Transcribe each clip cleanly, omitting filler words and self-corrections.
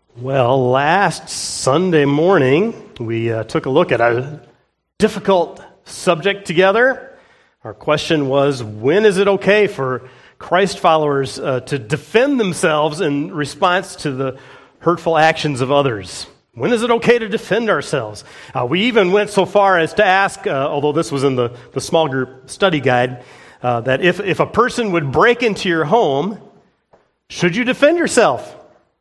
Well, last Sunday morning, we took a look at a difficult subject together. Our question was, when is it okay for Christ followers to defend themselves in response to the hurtful actions of others? When is it okay to defend ourselves? We even went so far as to ask, although this was in the small group study guide, that if a person would break into your home, should you defend yourself?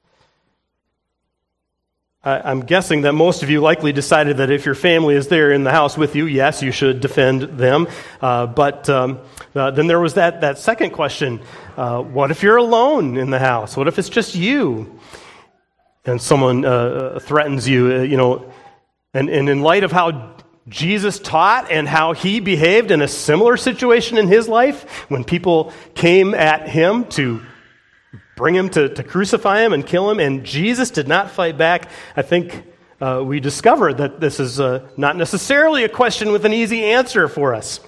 I'm guessing that most of you likely decided that if your family is there in the house with you, yes, you should defend them. But then there was that second question. What if you're alone in the house? What if it's just you? And someone threatens you, and in light of how Jesus taught and how he behaved in a similar situation in his life, when people came at him to bring him to crucify him and kill him, and Jesus did not fight back, I think we discovered that this is not necessarily a question with an easy answer for us.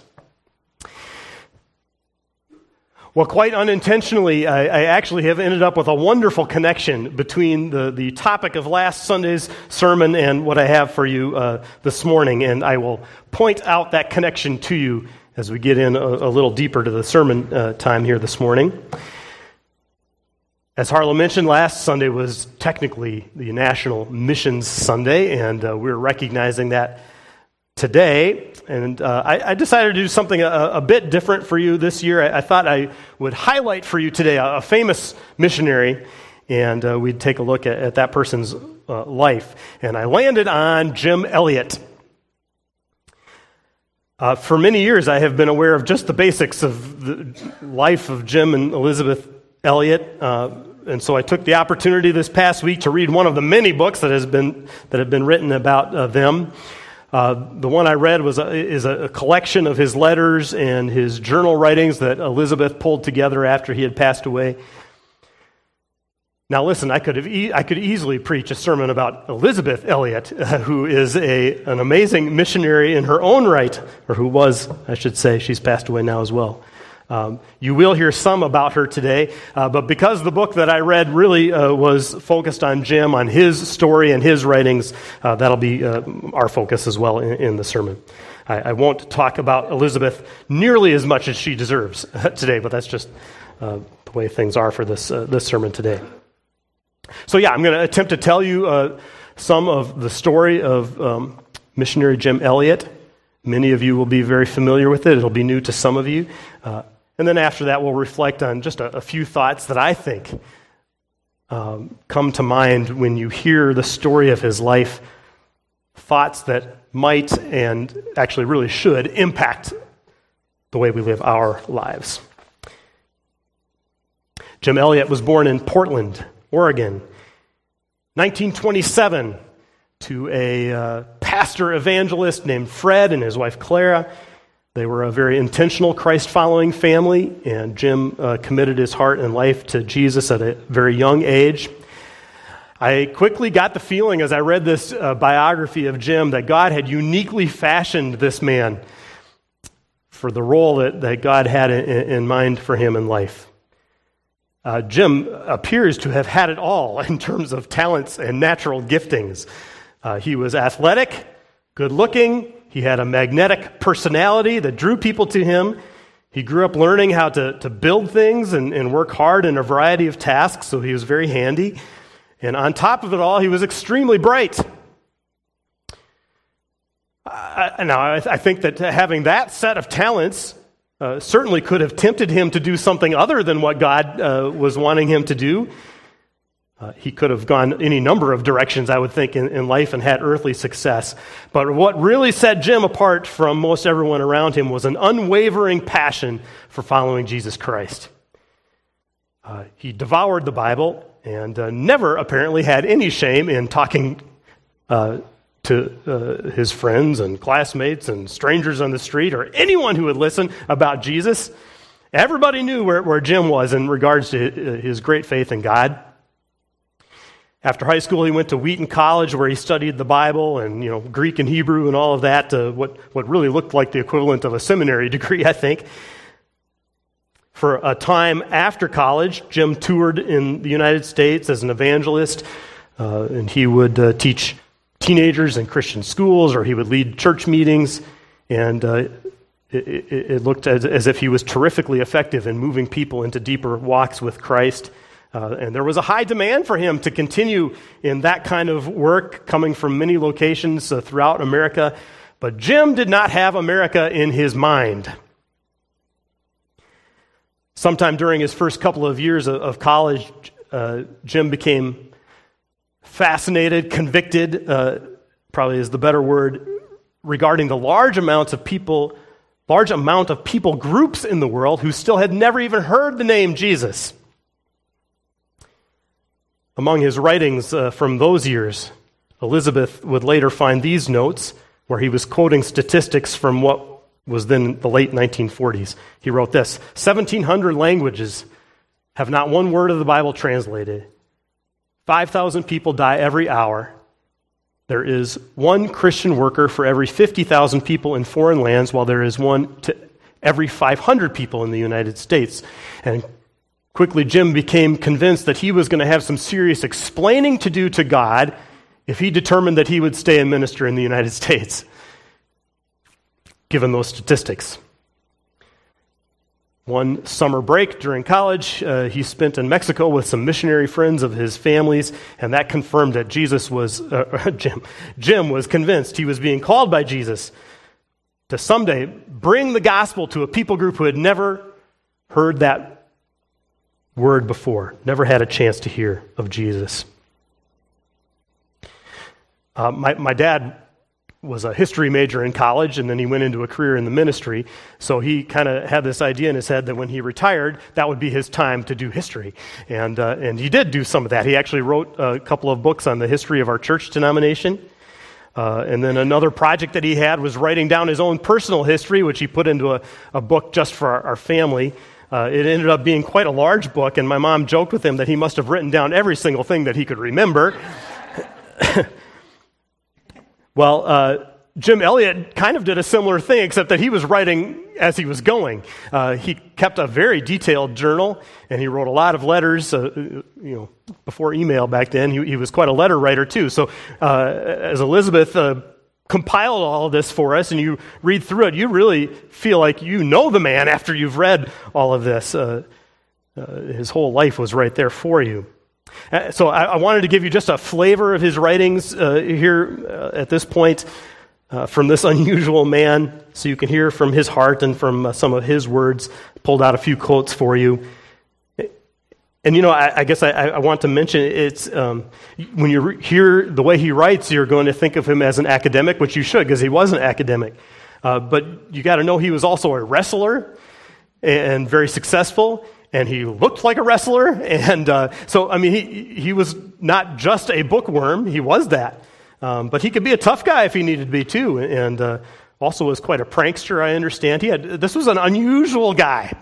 Well, quite unintentionally, I actually have ended up with a wonderful connection between the topic of last Sunday's sermon and what I have for you this morning, and I will point out that connection to you as we get in a little deeper to the sermon time here this morning. As Harlow mentioned, last Sunday was technically the National Missions Sunday, and we're recognizing that today. And I decided to do something a bit different for you this year. I thought I would highlight for you today a famous missionary, and we'd take a look at that person's life. And I landed on Jim Elliot. For many years, I have been aware of just the basics of the life of Jim and Elizabeth Elliot, and so I took the opportunity this past week to read one of the many books that have been written about them. The one I read is a collection of his letters and his journal writings that Elizabeth pulled together after he had passed away. Now, listen, I could easily preach a sermon about Elizabeth Elliot, who is an amazing missionary in her own right, or who was, I should say. She's passed away now as well. You will hear some about her today, but because the book that I read really was focused on Jim, on his story and his writings, that'll be our focus as well in the sermon. I won't talk about Elizabeth nearly as much as she deserves today, but that's just the way things are for this sermon today. So yeah, I'm going to attempt to tell you some of the story of missionary Jim Elliot. Many of you will be very familiar with it. It'll be new to some of you. And then after that, we'll reflect on just a few thoughts that I think come to mind when you hear the story of his life, thoughts that might and actually really should impact the way we live our lives. Jim Elliot was born in Portland, Oregon, 1927, to a pastor evangelist named Fred and his wife Clara. They were a very intentional Christ-following family, and Jim committed his heart and life to Jesus at a very young age. I quickly got the feeling as I read this biography of Jim that God had uniquely fashioned this man for the role that God had in mind for him in life. Jim appears to have had it all in terms of talents and natural giftings. He was athletic, good-looking. He had a magnetic personality that drew people to him. He grew up learning how to build things and work hard in a variety of tasks, so he was very handy. And on top of it all, he was extremely bright. I think that having that set of talents certainly could have tempted him to do something other than what God was wanting him to do. He could have gone any number of directions, I would think, in life and had earthly success. But what really set Jim apart from most everyone around him was an unwavering passion for following Jesus Christ. He devoured the Bible and never apparently had any shame in talking to his friends and classmates and strangers on the street or anyone who would listen about Jesus. Everybody knew where Jim was in regards to his great faith in God. After high school, he went to Wheaton College, where he studied the Bible and Greek and Hebrew and all of that. What really looked like the equivalent of a seminary degree, I think. For a time after college, Jim toured in the United States as an evangelist, and he would teach teenagers in Christian schools, or he would lead church meetings, and it looked as if he was terrifically effective in moving people into deeper walks with Christ. And there was a high demand for him to continue in that kind of work, coming from many locations throughout America. But Jim did not have America in his mind. Sometime during his first couple of years of college, Jim became fascinated, convicted, probably is the better word, regarding the large amount of people groups in the world who still had never even heard the name Jesus. Among his writings from those years, Elizabeth would later find these notes where he was quoting statistics from what was then the late 1940s. He wrote this: 1,700 languages have not one word of the Bible translated. 5,000 people die every hour. There is one Christian worker for every 50,000 people in foreign lands, while there is one to every 500 people in the United States. And quickly, Jim became convinced that he was going to have some serious explaining to do to God if he determined that he would stay and minister in the United States, given those statistics. One summer break during college, he spent in Mexico with some missionary friends of his family's, and that confirmed that Jim was convinced he was being called by Jesus to someday bring the gospel to a people group who had never heard that word before, never had a chance to hear of Jesus. My dad was a history major in college, and then he went into a career in the ministry. So he kind of had this idea in his head that when he retired, that would be his time to do history. And he did do some of that. He actually wrote a couple of books on the history of our church denomination. And then another project that he had was writing down his own personal history, which he put into a book just for our family. It ended up being quite a large book, and my mom joked with him that he must have written down every single thing that he could remember. Well, Jim Elliot kind of did a similar thing, except that he was writing as he was going. He kept a very detailed journal, and he wrote a lot of letters. Before email back then, he was quite a letter writer too. So, as Elizabeth compiled all of this for us, and you read through it, you really feel like you know the man after you've read all of this. His whole life was right there for you. So I wanted to give you just a flavor of his writings here at this point from this unusual man, so you can hear from his heart and from some of his words. Pulled out a few quotes for you. And I guess I want to mention it's when you hear the way he writes, you're going to think of him as an academic, which you should, because he was an academic. But you got to know he was also a wrestler and very successful. And he looked like a wrestler, and he was not just a bookworm, he was that. But he could be a tough guy if he needed to be too, and also was quite a prankster, I understand. This was an unusual guy.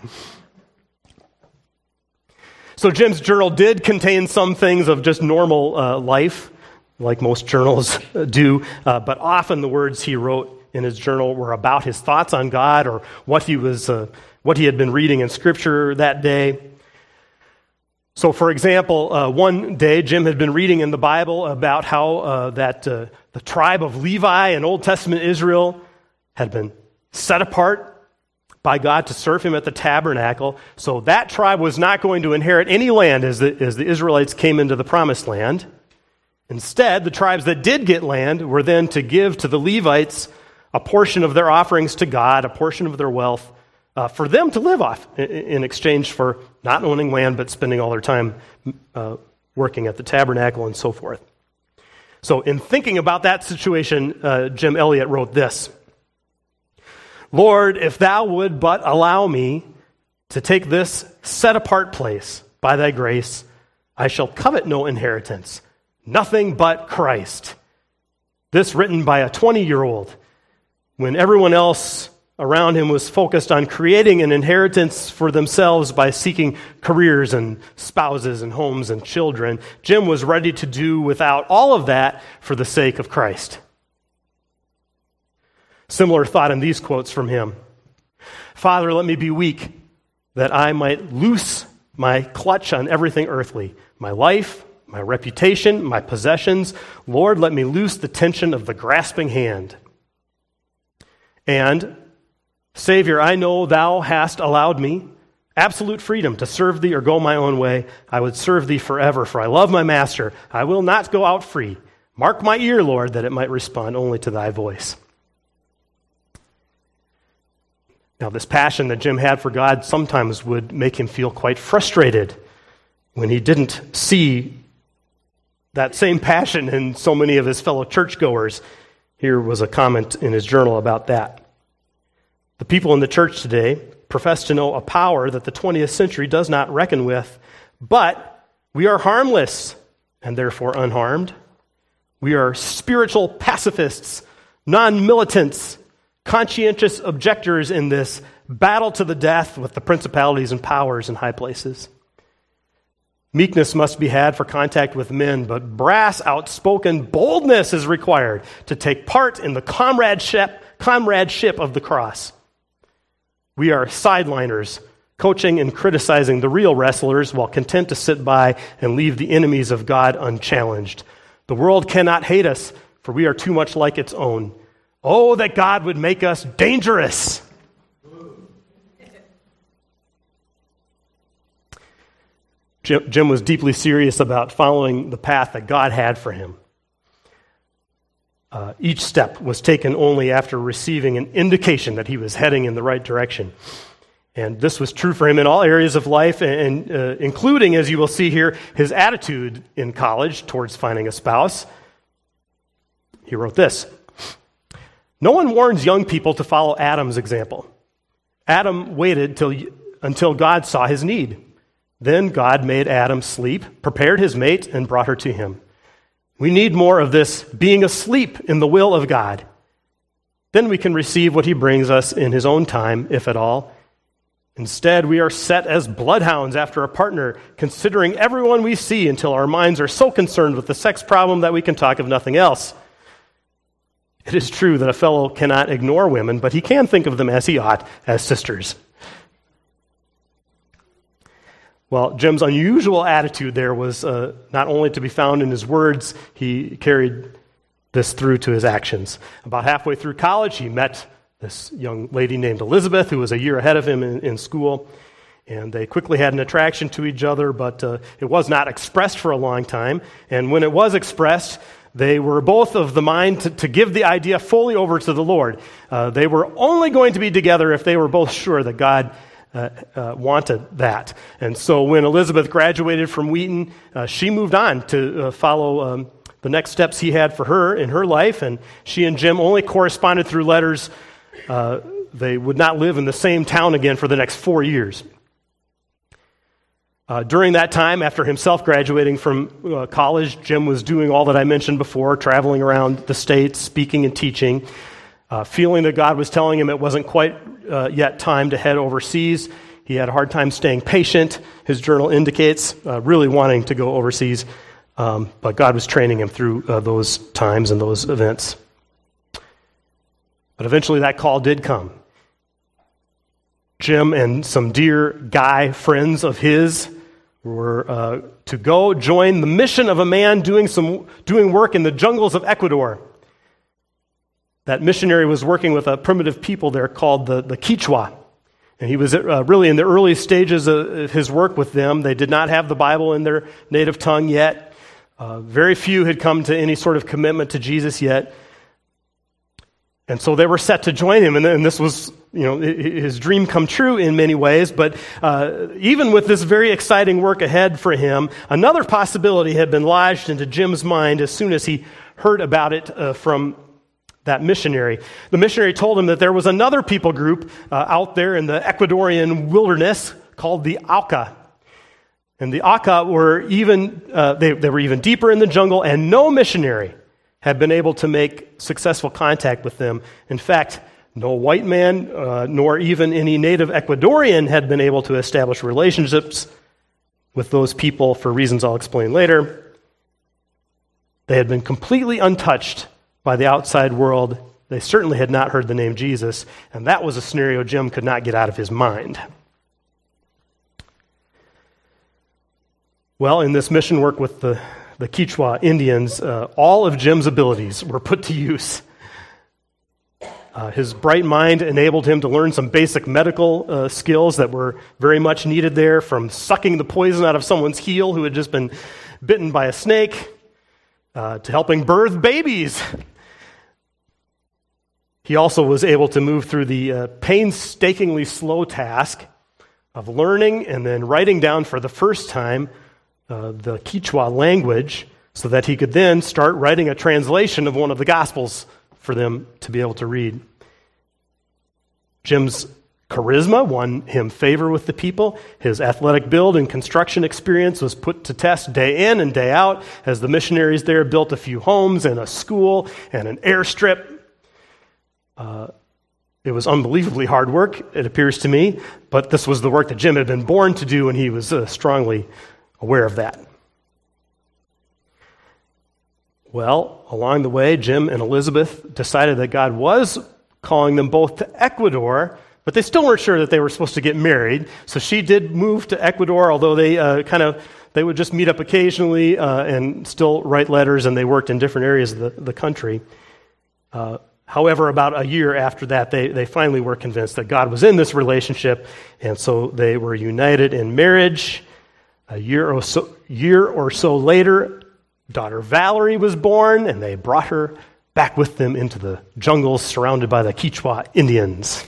So Jim's journal did contain some things of just normal life, like most journals do, but often the words he wrote in his journal were about his thoughts on God or what he had been reading in Scripture that day. So, for example, one day Jim had been reading in the Bible about how the tribe of Levi in Old Testament Israel had been set apart by God to serve him at the tabernacle. So that tribe was not going to inherit any land as the Israelites came into the Promised Land. Instead, the tribes that did get land were then to give to the Levites a portion of their offerings to God, a portion of their wealth, for them to live off in exchange for not owning land but spending all their time working at the tabernacle and so forth. So in thinking about that situation, Jim Elliot wrote this: Lord, if thou would but allow me to take this set-apart place by thy grace, I shall covet no inheritance, nothing but Christ. This written by a 20-year-old, when everyone else around him was focused on creating an inheritance for themselves by seeking careers and spouses and homes and children. Jim was ready to do without all of that for the sake of Christ. Similar thought in these quotes from him. Father, let me be weak, that I might loose my clutch on everything earthly, my life, my reputation, my possessions. Lord, let me loose the tension of the grasping hand. And, Savior, I know thou hast allowed me absolute freedom to serve thee or go my own way. I would serve thee forever, for I love my master. I will not go out free. Mark my ear, Lord, that it might respond only to thy voice. Now, this passion that Jim had for God sometimes would make him feel quite frustrated when he didn't see that same passion in so many of his fellow churchgoers. Here was a comment in his journal about that. The people in the church today profess to know a power that the 20th century does not reckon with, but we are harmless and therefore unharmed. We are spiritual pacifists, non-militants, conscientious objectors in this battle to the death with the principalities and powers in high places. Meekness must be had for contact with men, but brass, outspoken boldness is required to take part in the comradeship of the cross. We are sideliners, coaching and criticizing the real wrestlers while content to sit by and leave the enemies of God unchallenged. The world cannot hate us, for we are too much like its own. Oh, that God would make us dangerous. Jim was deeply serious about following the path that God had for him. Each step was taken only after receiving an indication that he was heading in the right direction. And this was true for him in all areas of life, and including, as you will see here, his attitude in college towards finding a spouse. He wrote this: "No one warns young people to follow Adam's example. Adam waited until God saw his need. Then God made Adam sleep, prepared his mate, and brought her to him. We need more of this being asleep in the will of God. Then we can receive what he brings us in his own time, if at all. Instead, we are set as bloodhounds after a partner, considering everyone we see until our minds are so concerned with the sex problem that we can talk of nothing else. It is true that a fellow cannot ignore women, but he can think of them as he ought, as sisters." Well, Jim's unusual attitude there was not only to be found in his words, he carried this through to his actions. About halfway through college, he met this young lady named Elizabeth, who was a year ahead of him in school, and they quickly had an attraction to each other, but it was not expressed for a long time. And when it was expressed, they were both of the mind to give the idea fully over to the Lord. They were only going to be together if they were both sure that God wanted that. And so when Elizabeth graduated from Wheaton, she moved on to follow the next steps he had for her in her life, and she and Jim only corresponded through letters. They would not live in the same town again for the next 4 years. During that time, after himself graduating from college, Jim was doing all that I mentioned before, traveling around the States, speaking and teaching, feeling that God was telling him it wasn't quite yet time to head overseas. He had a hard time staying patient, his journal indicates, really wanting to go overseas, but God was training him through those times and those events. But eventually that call did come. Jim and some dear guy friends of his were to go join the mission of a man doing work in the jungles of Ecuador. That missionary was working with a primitive people there called the Quechua. And he was really in the early stages of his work with them. They did not have the Bible in their native tongue yet. Very few had come to any sort of commitment to Jesus yet. And so they were set to join him. And this was, his dream come true in many ways. But even with this very exciting work ahead for him, another possibility had been lodged into Jim's mind as soon as he heard about it from that missionary. The missionary told him that there was another people group out there in the Ecuadorian wilderness called the Auca. And the Auca were they were even deeper in the jungle, and no missionary had been able to make successful contact with them. In fact, no white man, nor even any native Ecuadorian had been able to establish relationships with those people for reasons I'll explain later. They had been completely untouched by the outside world. They certainly had not heard the name Jesus, and that was a scenario Jim could not get out of his mind. Well, in this mission work with the the Quechua Indians, all of Jim's abilities were put to use. His bright mind enabled him to learn some basic medical skills that were very much needed there, from sucking the poison out of someone's heel who had just been bitten by a snake, to helping birth babies. He also was able to move through the painstakingly slow task of learning and then writing down for the first time the Quechua language, so that he could then start writing a translation of one of the Gospels for them to be able to read. Jim's charisma won him favor with the people. His athletic build and construction experience was put to test day in and day out as the missionaries there built a few homes and a school and an airstrip. It was unbelievably hard work, it appears to me, but this was the work that Jim had been born to do, and he was strongly aware of that. Well, along the way, Jim and Elizabeth decided that God was calling them both to Ecuador, but they still weren't sure that they were supposed to get married. So she did move to Ecuador, although they they would just meet up occasionally and still write letters, and they worked in different areas of the country. However, about a year after that, they finally were convinced that God was in this relationship, and so they were united in marriage. A year or so later, daughter Valerie was born, and they brought her back with them into the jungles surrounded by the Quechua Indians.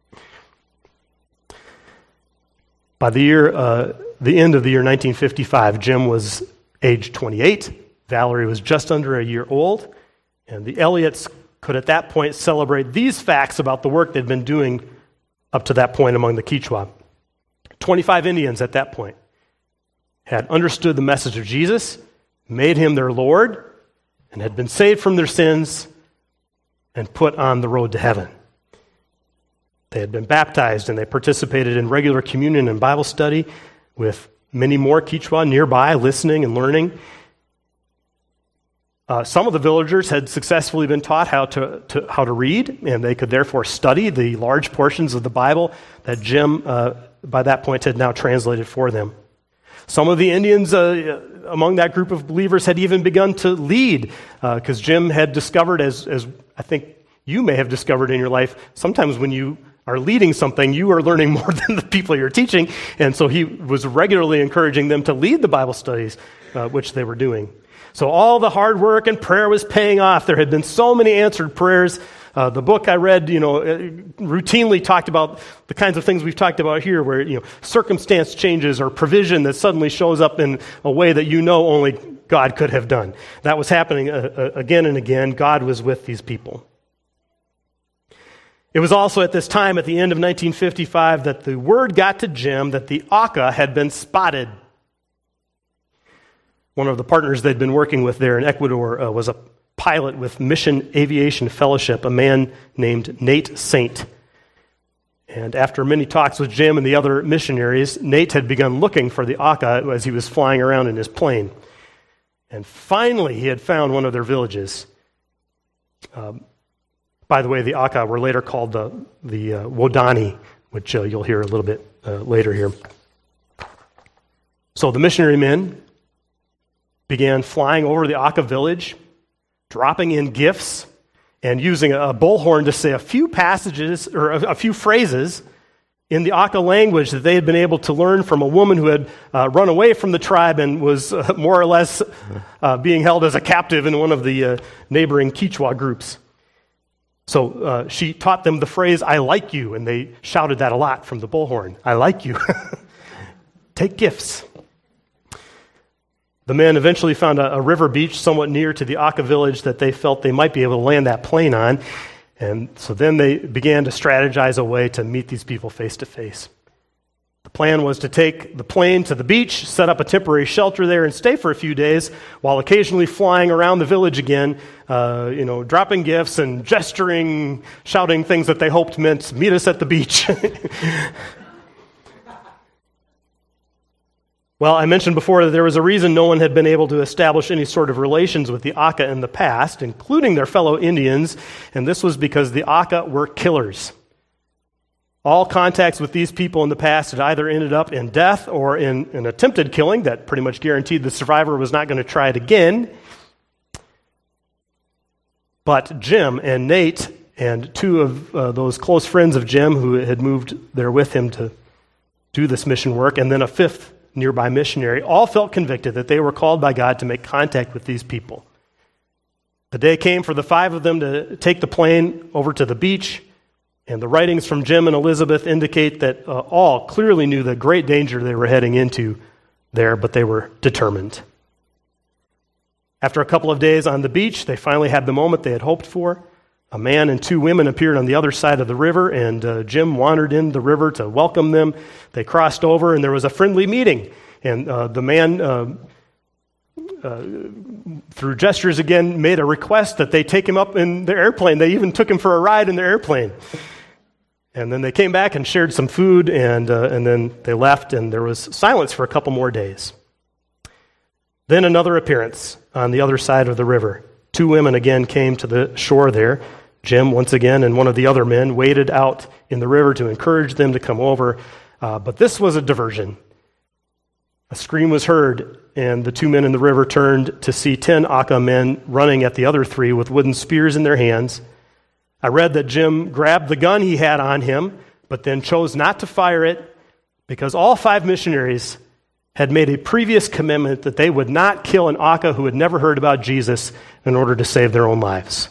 By the end of the year 1955, Jim was age 28, Valerie was just under a year old, and the Elliots could at that point celebrate these facts about the work they'd been doing up to that point among the Quechua. 25 Indians at that point had understood the message of Jesus, made him their Lord, and had been saved from their sins and put on the road to heaven. They had been baptized, and they participated in regular communion and Bible study with many more Quechua nearby, listening and learning. Some of the villagers had successfully been taught how to read, and they could therefore study the large portions of the Bible that Jim, by that point, had now translated for them. Some of the Indians among that group of believers had even begun to lead, because Jim had discovered, as I think you may have discovered in your life, sometimes when you are leading something, you are learning more than the people you're teaching, and so he was regularly encouraging them to lead the Bible studies, which they were doing. So all the hard work and prayer was paying off. There had been so many answered prayers. The book I read, routinely talked about the kinds of things we've talked about here, where, circumstance changes or provision that suddenly shows up in a way that only God could have done. That was happening again and again. God was with these people. It was also at this time, at the end of 1955, that the word got to Jim that the Auca had been spotted. One of the partners they'd been working with there in Ecuador was a pilot with Mission Aviation Fellowship, a man named Nate Saint. And after many talks with Jim and the other missionaries, Nate had begun looking for the Auca as he was flying around in his plane. And finally, he had found one of their villages. By the way, the Auca were later called the Wodani, which you'll hear a little bit later here. So the missionary men began flying over the Auca village, dropping in gifts, and using a bullhorn to say a few passages or a few phrases in the Auca language that they had been able to learn from a woman who had run away from the tribe and was more or less being held as a captive in one of the neighboring Quechua groups. So she taught them the phrase, "I like you," and they shouted that a lot from the bullhorn. "I like you." Take gifts. The men eventually found a river beach somewhat near to the Auca village that they felt they might be able to land that plane on. And so then they began to strategize a way to meet these people face to face. The plan was to take the plane to the beach, set up a temporary shelter there, and stay for a few days while occasionally flying around the village again, dropping gifts and gesturing, shouting things that they hoped meant, "Meet us at the beach." Well, I mentioned before that there was a reason no one had been able to establish any sort of relations with the Auca in the past, including their fellow Indians, and this was because the Auca were killers. All contacts with these people in the past had either ended up in death or in an attempted killing that pretty much guaranteed the survivor was not going to try it again. But Jim and Nate and two of those close friends of Jim who had moved there with him to do this mission work, and then a fifth nearby missionary, all felt convicted that they were called by God to make contact with these people. The day came for the five of them to take the plane over to the beach, and the writings from Jim and Elizabeth indicate that all clearly knew the great danger they were heading into there, but they were determined. After a couple of days on the beach, they finally had the moment they had hoped for. A man and two women appeared on the other side of the river, and Jim wandered in the river to welcome them. They crossed over, and there was a friendly meeting. And the man, through gestures again, made a request that they take him up in their airplane. They even took him for a ride in their airplane. And then they came back and shared some food, and then they left, and there was silence for a couple more days. Then another appearance on the other side of the river. Two women again came to the shore there. Jim, once again, and one of the other men waded out in the river to encourage them to come over. But this was a diversion. A scream was heard, and the two men in the river turned to see 10 Aka men running at the other three with wooden spears in their hands. I read that Jim grabbed the gun he had on him, but then chose not to fire it because all 5 missionaries had made a previous commitment that they would not kill an Aka who had never heard about Jesus in order to save their own lives.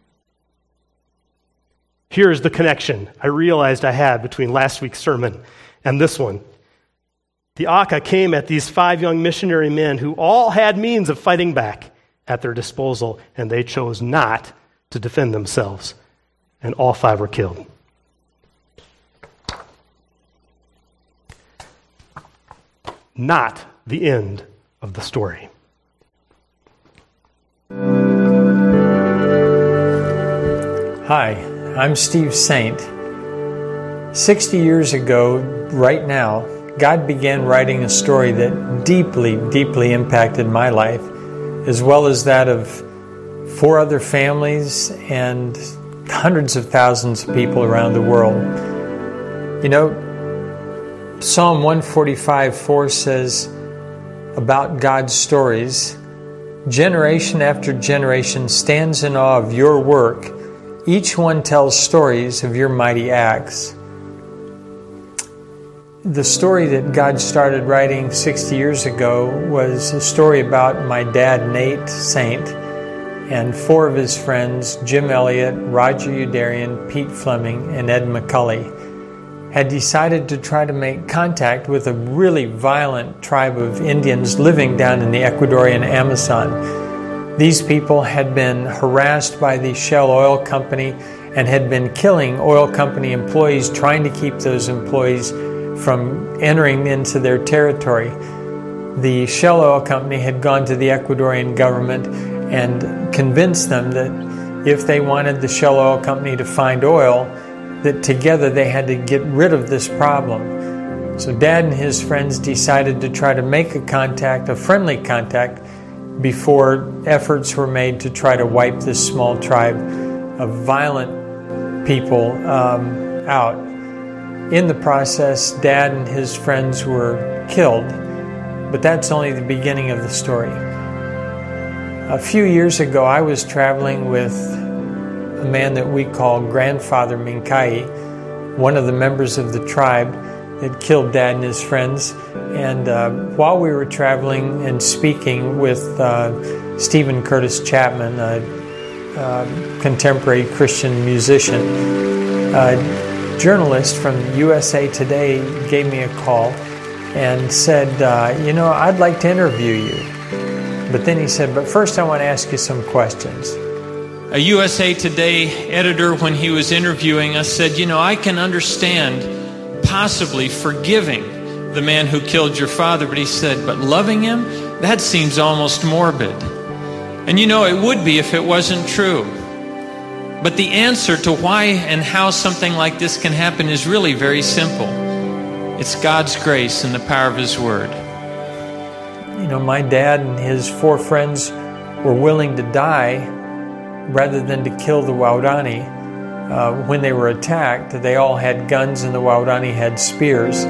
Here's the connection I realized I had between last week's sermon and this one. The Aka came at these 5 young missionary men who all had means of fighting back at their disposal, and they chose not to defend themselves. And all 5 were killed. Not the end of the story. Hi, I'm Steve Saint. 60 years ago, right now, God began writing a story that deeply, deeply impacted my life, as well as that of 4 other families and hundreds of thousands of people around the world. You know, Psalm 145:4 says about God's stories, generation after generation stands in awe of your work. Each one tells stories of your mighty acts. The story that God started writing 60 years ago was a story about my dad, Nate Saint, and 4 of his friends, Jim Elliott, Roger Youderian, Pete Fleming, and Ed McCulley, had decided to try to make contact with a really violent tribe of Indians living down in the Ecuadorian Amazon. These people had been harassed by the Shell Oil Company and had been killing oil company employees, trying to keep those employees from entering into their territory. The Shell Oil Company had gone to the Ecuadorian government and convinced them that if they wanted the Shell Oil Company to find oil, that together they had to get rid of this problem. So Dad and his friends decided to try to make a friendly contact, before efforts were made to try to wipe this small tribe of violent people out. In the process, Dad and his friends were killed, but that's only the beginning of the story. A few years ago, I was traveling with a man that we call Grandfather Minkai, one of the members of the tribe that killed Dad and his friends. And while we were traveling and speaking with Stephen Curtis Chapman, a contemporary Christian musician, a journalist from USA Today gave me a call and said, I'd like to interview you. But then he said, but first I want to ask you some questions. A USA Today editor, when he was interviewing us, said, I can understand possibly forgiving the man who killed your father, but he said, but loving him? That seems almost morbid. And it would be if it wasn't true. But the answer to why and how something like this can happen is really very simple. It's God's grace and the power of His Word. My dad and his 4 friends were willing to die rather than to kill the Waodani. when they were attacked, they all had guns and the Waodani had spears.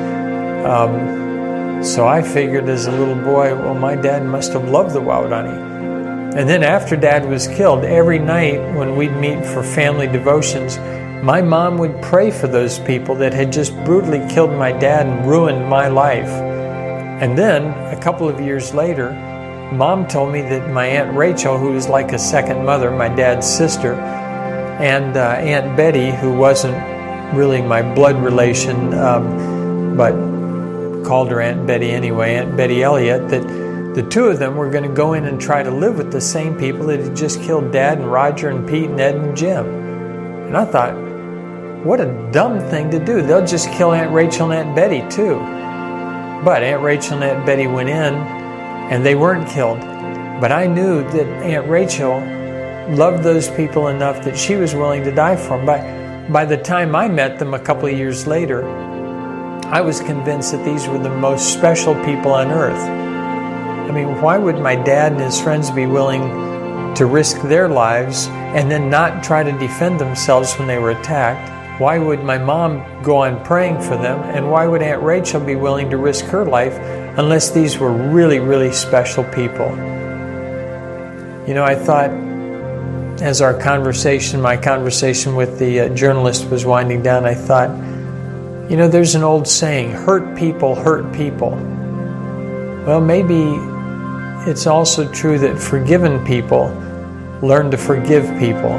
So I figured as a little boy, well, my dad must have loved the Waodani. And then after Dad was killed, every night when we'd meet for family devotions, my mom would pray for those people that had just brutally killed my dad and ruined my life. And then, a couple of years later, Mom told me that my Aunt Rachel, who was like a second mother, my dad's sister, and Aunt Betty, who wasn't really my blood relation, but called her Aunt Betty anyway, Aunt Betty Elliott, that the two of them were going to go in and try to live with the same people that had just killed Dad and Roger and Pete and Ed and Jim. And I thought, what a dumb thing to do. They'll just kill Aunt Rachel and Aunt Betty too. But Aunt Rachel and Aunt Betty went in and they weren't killed. But I knew that Aunt Rachel loved those people enough that she was willing to die for them. By the time I met them a couple of years later, I was convinced that these were the most special people on earth. I mean, why would my dad and his friends be willing to risk their lives and then not try to defend themselves when they were attacked? Why would my mom go on praying for them? And why would Aunt Rachel be willing to risk her life unless these were really, really special people? You know, I thought as my conversation with the journalist was winding down, I thought, you know, there's an old saying, hurt people hurt people. Well, maybe it's also true that forgiven people learn to forgive people.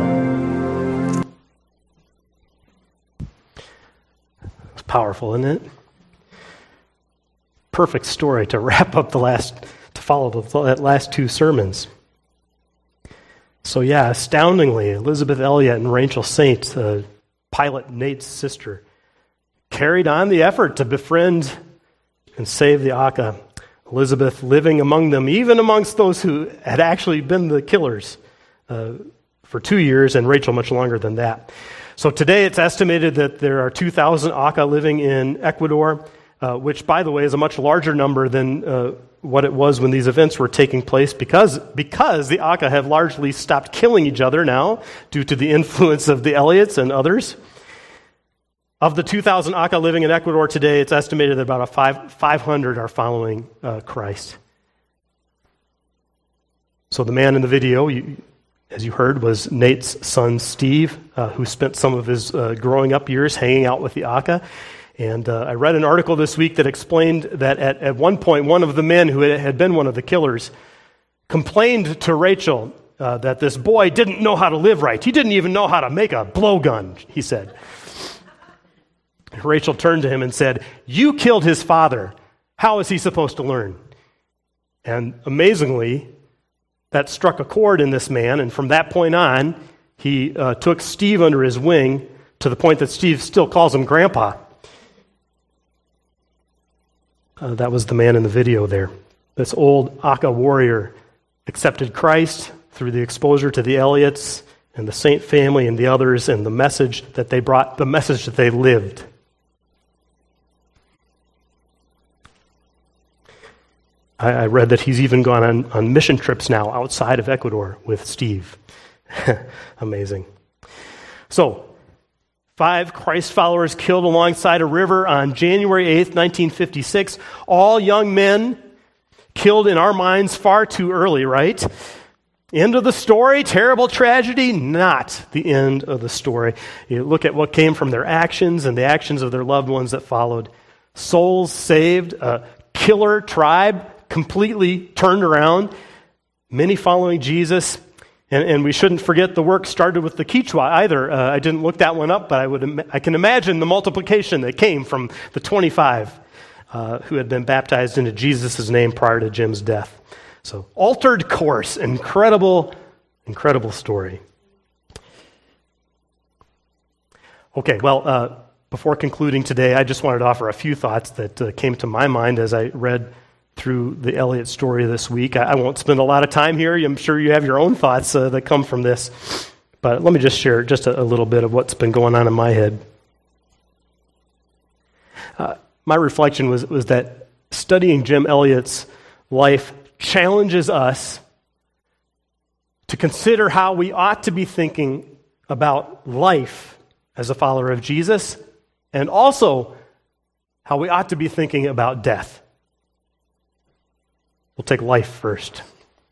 It's powerful, isn't it? Perfect story to wrap up to follow the last two sermons. So yeah, astoundingly, Elisabeth Elliot and Rachel Saint, Pilot Nate's sister, carried on the effort to befriend and save the Aka. Elizabeth living among them, even amongst those who had actually been the killers for 2 years, and Rachel much longer than that. So today it's estimated that there are 2,000 Aka living in Ecuador, which, by the way, is a much larger number than what it was when these events were taking place, because the Aka have largely stopped killing each other now due to the influence of the Elliots and others. Of the 2,000 Aka living in Ecuador today, it's estimated that about 500 are following Christ. So the man in the video, as you heard, was Nate's son Steve, who spent some of his growing up years hanging out with the Aka. And I read an article this week that explained that at one point, one of the men who had been one of the killers complained to Rachel that this boy didn't know how to live right. He didn't even know how to make a blowgun, he said. Rachel turned to him and said, "You killed his father. How is he supposed to learn?" And amazingly, that struck a chord in this man, and from that point on, he took Steve under his wing to the point that Steve still calls him Grandpa. That was the man in the video there. This old Aka warrior accepted Christ through the exposure to the Elliots and the Saint family and the others, and the message that they brought, the message that they lived. I read that he's even gone on mission trips now outside of Ecuador with Steve. Amazing. So, 5 Christ followers killed alongside a river on January 8th, 1956. All young men killed in our minds far too early, right? End of the story, terrible tragedy, not the end of the story. You look at what came from their actions and the actions of their loved ones that followed. Souls saved, a killer tribe completely turned around, many following Jesus. And we shouldn't forget the work started with the Quechua either. I didn't look that one up, but I can imagine the multiplication that came from the 25 who had been baptized into Jesus' name prior to Jim's death. So, altered course, incredible, incredible story. Okay, well, before concluding today, I just wanted to offer a few thoughts that came to my mind as I read through the Elliot story this week. I won't spend a lot of time here. I'm sure you have your own thoughts that come from this. But let me just share just a little bit of what's been going on in my head. My reflection was that studying Jim Elliot's life challenges us to consider how we ought to be thinking about life as a follower of Jesus, and also how we ought to be thinking about death. We'll take life first.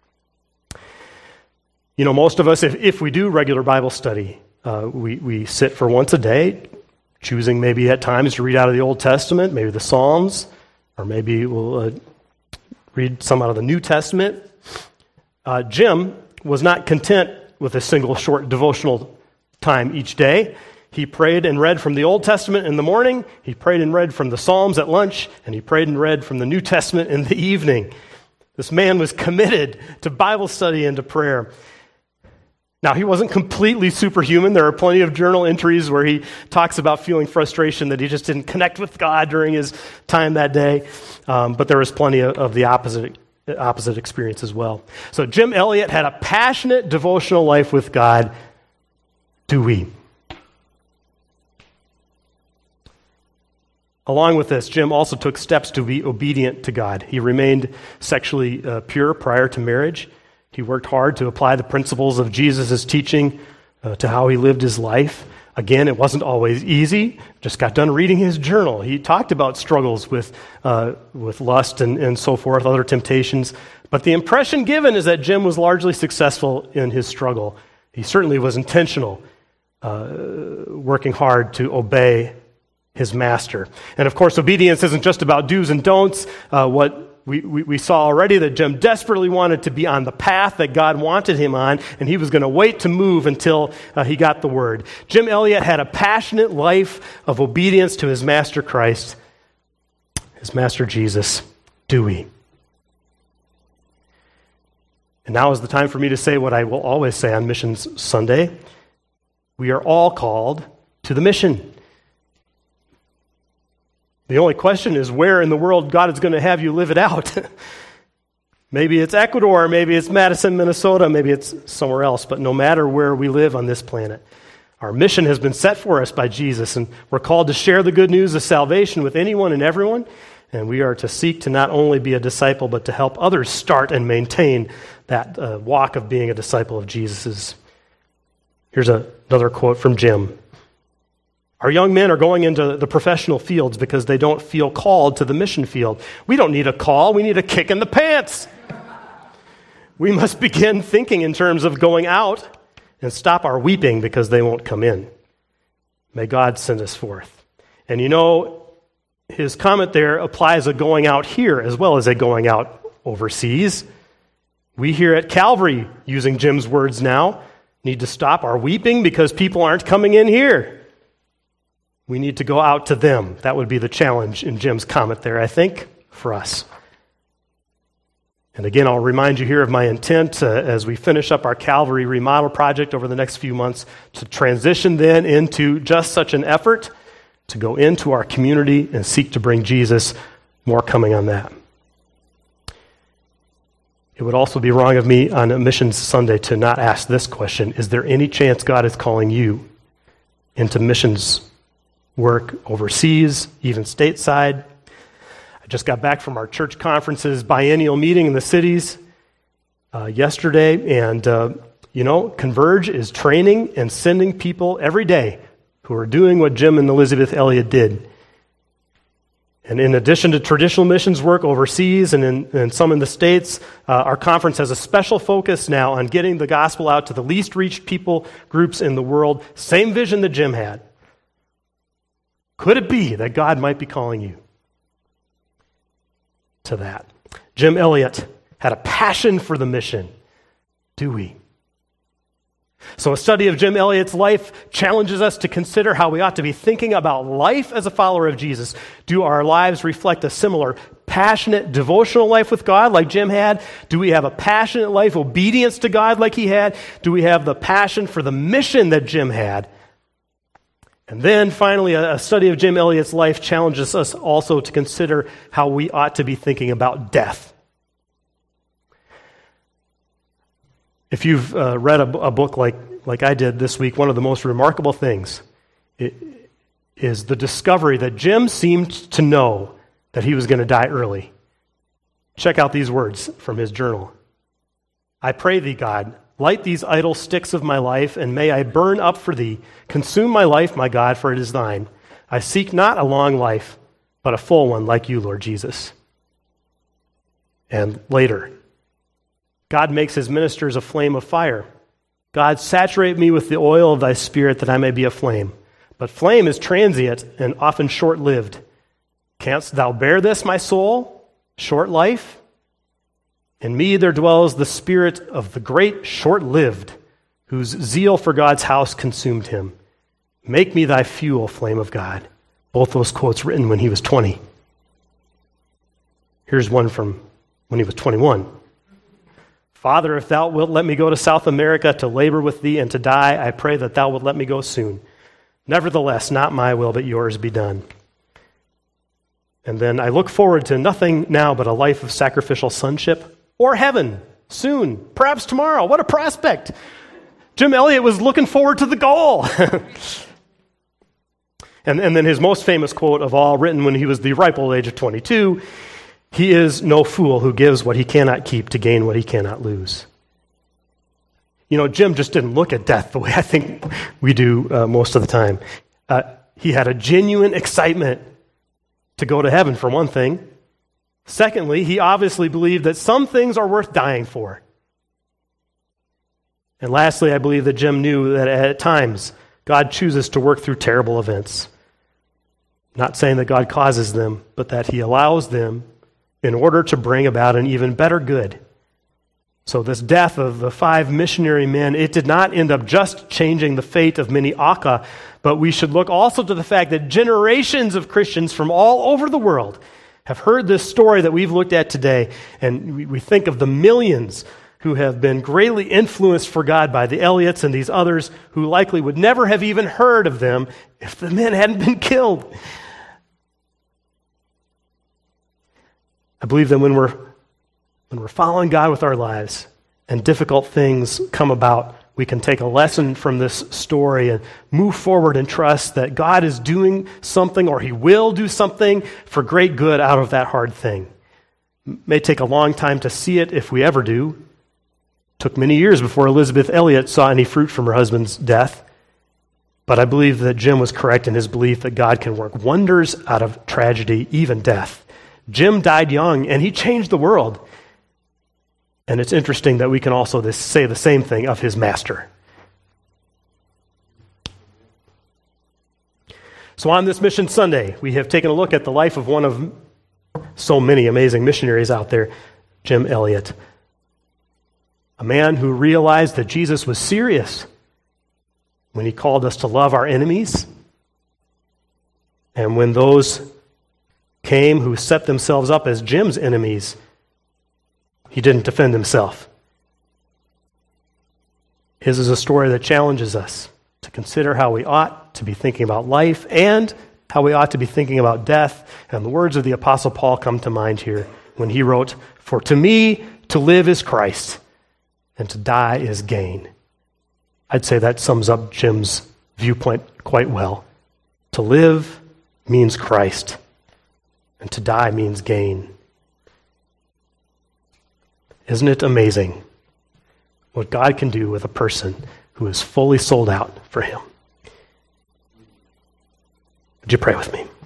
You know, most of us, if we do regular Bible study, we sit for once a day, choosing maybe at times to read out of the Old Testament, maybe the Psalms, or maybe we'll read some out of the New Testament. Jim was not content with a single short devotional time each day. He prayed and read from the Old Testament in the morning, he prayed and read from the Psalms at lunch, and he prayed and read from the New Testament in the evening. This man was committed to Bible study and to prayer. Now, he wasn't completely superhuman. There are plenty of journal entries where he talks about feeling frustration that he just didn't connect with God during his time that day. But there was plenty of the opposite experience as well. So Jim Elliot had a passionate devotional life with God. Do we? Along with this, Jim also took steps to be obedient to God. He remained sexually pure prior to marriage. He worked hard to apply the principles of Jesus' teaching to how he lived his life. Again, it wasn't always easy. Just got done reading his journal. He talked about struggles with lust and so forth, other temptations. But the impression given is that Jim was largely successful in his struggle. He certainly was intentional, working hard to obey his master. And of course, obedience isn't just about do's and don'ts. What we saw already that Jim desperately wanted to be on the path that God wanted him on, and he was going to wait to move until he got the word. Jim Elliot had a passionate life of obedience to his master Christ, his master Jesus. Do we? And now is the time for me to say what I will always say on Missions Sunday. We are all called to the mission. The only question is where in the world God is going to have you live it out. Maybe it's Ecuador, maybe it's Madison, Minnesota, maybe it's somewhere else, but no matter where we live on this planet, our mission has been set for us by Jesus, and we're called to share the good news of salvation with anyone and everyone, and we are to seek to not only be a disciple, but to help others start and maintain that walk of being a disciple of Jesus'. Here's another quote from Jim. Our young men are going into the professional fields because they don't feel called to the mission field. We don't need a call, we need a kick in the pants. We must begin thinking in terms of going out and stop our weeping because they won't come in. May God send us forth. And you know, his comment there applies a going out here as well as a going out overseas. We here at Calvary, using Jim's words now, need to stop our weeping because people aren't coming in here. We need to go out to them. That would be the challenge in Jim's comment there, I think, for us. And again, I'll remind you here of my intent as we finish up our Calvary remodel project over the next few months to transition then into just such an effort to go into our community and seek to bring Jesus. More coming on that. It would also be wrong of me on a Missions Sunday to not ask this question. Is there any chance God is calling you into missions work overseas, even stateside? I just got back from our church conference's biennial meeting in the cities yesterday, and Converge is training and sending people every day who are doing what Jim and Elizabeth Elliot did. And in addition to traditional missions work overseas and some in the States, our conference has a special focus now on getting the gospel out to the least reached people groups in the world. Same vision that Jim had. Could it be that God might be calling you to that? Jim Elliot had a passion for the mission. Do we? So a study of Jim Elliot's life challenges us to consider how we ought to be thinking about life as a follower of Jesus. Do our lives reflect a similar passionate devotional life with God like Jim had? Do we have a passionate life, obedience to God like he had? Do we have the passion for the mission that Jim had? And then finally, a study of Jim Elliot's life challenges us also to consider how we ought to be thinking about death. If you've read a book like I did this week, one of the most remarkable things is the discovery that Jim seemed to know that he was going to die early. Check out these words from his journal. I pray thee, God, Light these idle sticks of my life, and may I burn up for thee. Consume my life, my God, for it is thine. I seek not a long life, but a full one like you, Lord Jesus. And later, God makes his ministers a flame of fire. God, saturate me with the oil of thy Spirit that I may be a flame. But flame is transient and often short-lived. Canst thou bear this, my soul? Short life? In me there dwells the spirit of the great short-lived, whose zeal for God's house consumed him. Make me thy fuel, flame of God. Both those quotes written when he was 20. Here's one from when he was 21. Father, if thou wilt let me go to South America to labor with thee and to die, I pray that thou wilt let me go soon. Nevertheless, not my will, but yours be done. And then I look forward to nothing now but a life of sacrificial sonship or heaven soon, perhaps tomorrow. What a prospect. Jim Elliot was looking forward to the goal. and then his most famous quote of all, written when he was the ripe old age of 22, he is no fool who gives what he cannot keep to gain what he cannot lose. You know, Jim just didn't look at death the way I think we do most of the time. He had a genuine excitement to go to heaven, for one thing. Secondly, he obviously believed that some things are worth dying for. And lastly, I believe that Jim knew that at times God chooses to work through terrible events. Not saying that God causes them, but that he allows them in order to bring about an even better good. So this death of the 5 missionary men, it did not end up just changing the fate of many Aka, but we should look also to the fact that generations of Christians from all over the world have heard this story that we've looked at today, and we think of the millions who have been greatly influenced for God by the Elliots and these others who likely would never have even heard of them if the men hadn't been killed. I believe that when we're following God with our lives and difficult things come about, we can take a lesson from this story and move forward and trust that God is doing something, or he will do something for great good out of that hard thing. It may take a long time to see it, if we ever do. It took many years before Elizabeth Elliot saw any fruit from her husband's death. But I believe that Jim was correct in his belief that God can work wonders out of tragedy, even death. Jim died young, and he changed the world. And it's interesting that we can also say the same thing of his master. So on this Mission Sunday, we have taken a look at the life of one of so many amazing missionaries out there, Jim Elliot. A man who realized that Jesus was serious when he called us to love our enemies. And when those came who set themselves up as Jim's enemies, he didn't defend himself. His is a story that challenges us to consider how we ought to be thinking about life and how we ought to be thinking about death. And the words of the Apostle Paul come to mind here when he wrote, "For to me to live is Christ, and to die is gain." I'd say that sums up Jim's viewpoint quite well. To live means Christ, and to die means gain. Isn't it amazing what God can do with a person who is fully sold out for him? Would you pray with me?